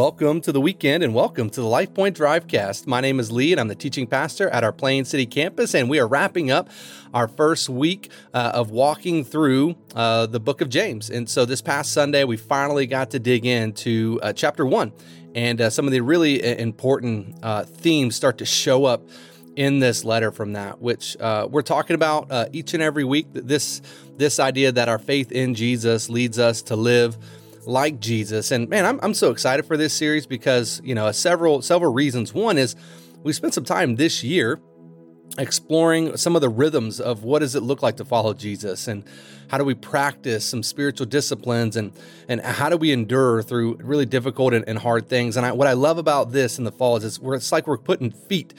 Welcome to the weekend and welcome to the Life Point Drivecast. My name is Lee and I'm the teaching pastor at our Plain City campus, and we are wrapping up our first week of walking through the book of James. And so this past Sunday, we finally got to dig into chapter 1, and some of the really important themes start to show up in this letter from that, which we're talking about each and every week. This idea that our faith in Jesus leads us to live like Jesus. And man, I'm so excited for this series because, several reasons. One is we spent some time this year exploring some of the rhythms of what does it look like to follow Jesus, and how do we practice some spiritual disciplines, and how do we endure through really difficult and hard things. And what I love about this in the fall is it's like we're putting feet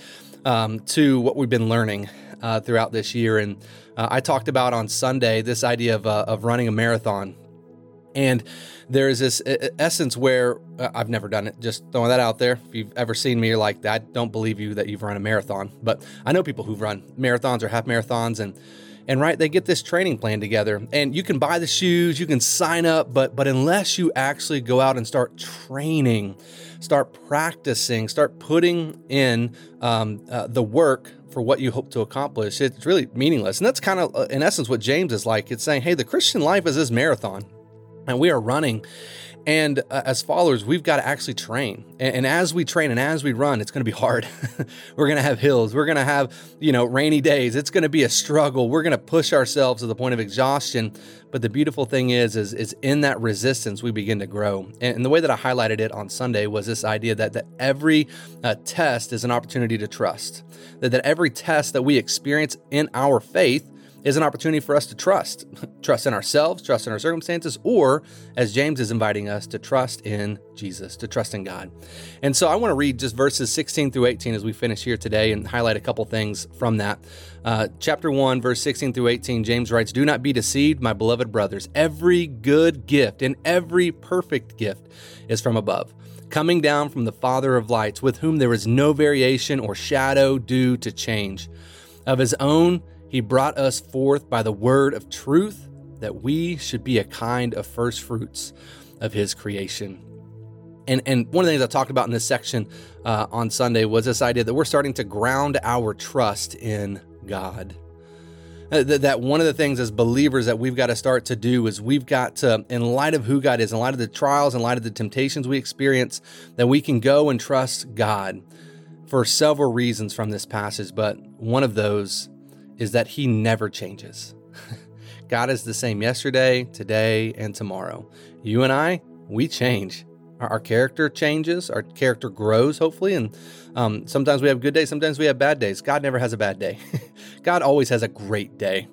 to what we've been learning throughout this year. And I talked about on Sunday this idea of running a marathon. And there is this essence where I've never done it, just throwing that out there. If you've ever seen me, you're like, I don't believe you that you've run a marathon. But I know people who've run marathons or half marathons, and right, they get this training plan together. And you can buy the shoes, you can sign up, but unless you actually go out and start training, start practicing, start putting in the work for what you hope to accomplish, it's really meaningless. And that's kind of, in essence, what James is like. It's saying, hey, the Christian life is this marathon. And we are running, and as followers, we've got to actually train. And as we train and as we run, it's going to be hard. We're going to have hills. We're going to have, rainy days. It's going to be a struggle. We're going to push ourselves to the point of exhaustion. But the beautiful thing is in that resistance, we begin to grow. And the way that I highlighted it on Sunday was this idea that every test is an opportunity to trust. That every test that we experience in our faith is an opportunity for us to trust in ourselves, trust in our circumstances, or as James is inviting us, to trust in Jesus, to trust in God. And so I want to read just verses 16 through 18 as we finish here today and highlight a couple things from that. Chapter 1, verse 16 through 18, James writes, "Do not be deceived, my beloved brothers. Every good gift and every perfect gift is from above, coming down from the Father of lights, with whom there is no variation or shadow due to change. Of his own He brought us forth by the word of truth, that we should be a kind of first fruits of his creation." And one of the things I talked about in this section on Sunday was this idea that we're starting to ground our trust in God. That one of the things as believers that we've got to start to do is we've got to, in light of who God is, in light of the trials, in light of the temptations we experience, that we can go and trust God for several reasons from this passage. But one of those is that he never changes. God is the same yesterday, today, and tomorrow. You and I, we change. Our character changes. Our character grows, hopefully. And sometimes we have good days. Sometimes we have bad days. God never has a bad day. God always has a great day.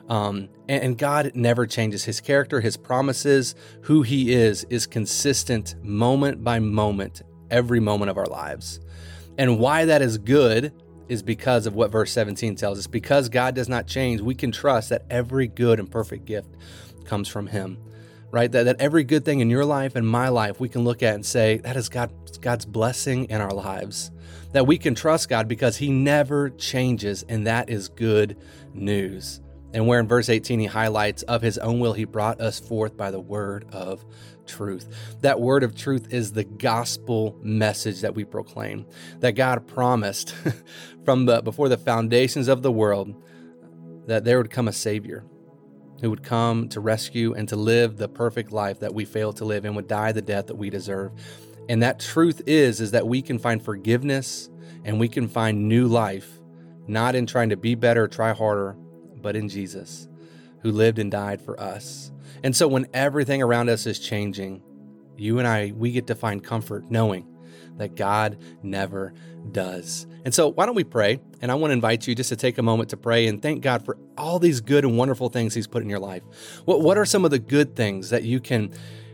And God never changes. His character, his promises, who he is consistent moment by moment, every moment of our lives. And why that is good is because of what verse 17 tells us. Because God does not change, we can trust that every good and perfect gift comes from him, right? That every good thing in your life and my life, we can look at and say, that is God's blessing in our lives. That we can trust God because he never changes, and that is good news. And where in verse 18 he highlights, of his own will he brought us forth by the word of truth. That word of truth is the gospel message that we proclaim, that God promised before the foundations of the world that there would come a Savior who would come to rescue and to live the perfect life that we fail to live, and would die the death that we deserve. And that truth is that we can find forgiveness and we can find new life, not in trying to be better, try harder, but in Jesus, who lived and died for us. And so when everything around us is changing, you and I, we get to find comfort knowing that God never does. And so why don't we pray? And I want to invite you just to take a moment to pray and thank God for all these good and wonderful things he's put in your life. What are some of the good things that you can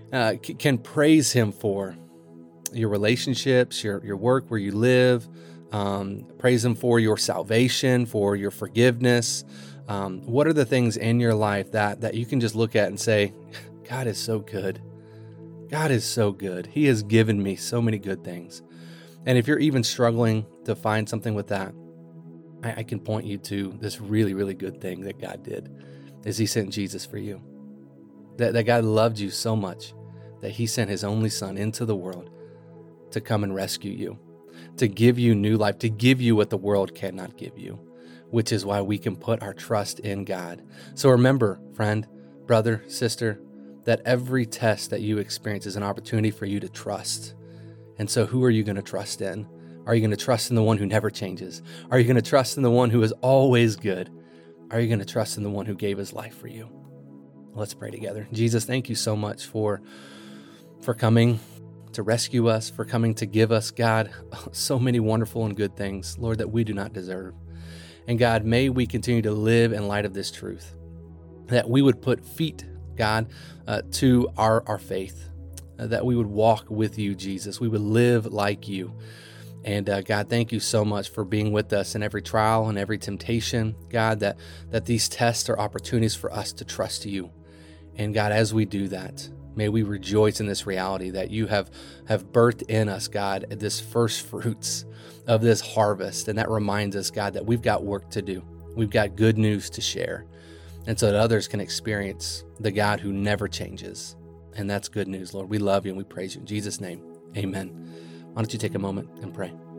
praise him for? Your relationships, your work, where you live. Praise him for your salvation, for your forgiveness. What are the things in your life that you can just look at and say, God is so good. God is so good. He has given me so many good things. And if you're even struggling to find something with that, I can point you to this really, really good thing that God did, is he sent Jesus for you. That God loved you so much that he sent his only son into the world to come and rescue you, to give you new life, to give you what the world cannot give you, which is why we can put our trust in God. So remember, friend, brother, sister, that every test that you experience is an opportunity for you to trust. And so who are you going to trust in? Are you going to trust in the one who never changes? Are you going to trust in the one who is always good? Are you going to trust in the one who gave his life for you? Let's pray together. Jesus, thank you so much for coming to rescue us, for coming to give us, God, so many wonderful and good things, Lord, that we do not deserve. And God, may we continue to live in light of this truth, that we would put feet, God, to our faith, that we would walk with you, Jesus. We would live like you. And God, thank you so much for being with us in every trial and every temptation, God, that these tests are opportunities for us to trust you. And God, as we do that, may we rejoice in this reality that you have birthed in us, God, this first fruits of this harvest. And that reminds us, God, that we've got work to do. We've got good news to share. And so that others can experience the God who never changes. And that's good news, Lord. We love you and we praise you. In Jesus' name, amen. Why don't you take a moment and pray?